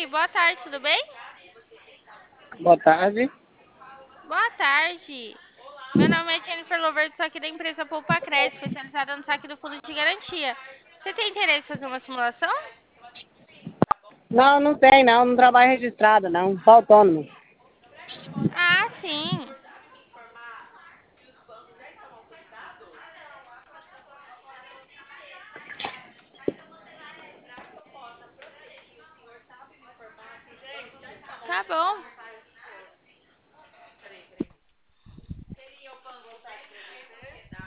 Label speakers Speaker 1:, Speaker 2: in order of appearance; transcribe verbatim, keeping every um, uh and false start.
Speaker 1: Oi, boa tarde, tudo bem?
Speaker 2: Boa tarde.
Speaker 1: Boa tarde. Meu nome é Jennifer Lover, sou aqui da empresa Poupa Crédito, especializada no saque do fundo de garantia. Você tem interesse em fazer uma simulação?
Speaker 2: Não, não tem, não. Não trabalho registrado, não. Só autônomo.
Speaker 1: Ah, sim. Tá bom.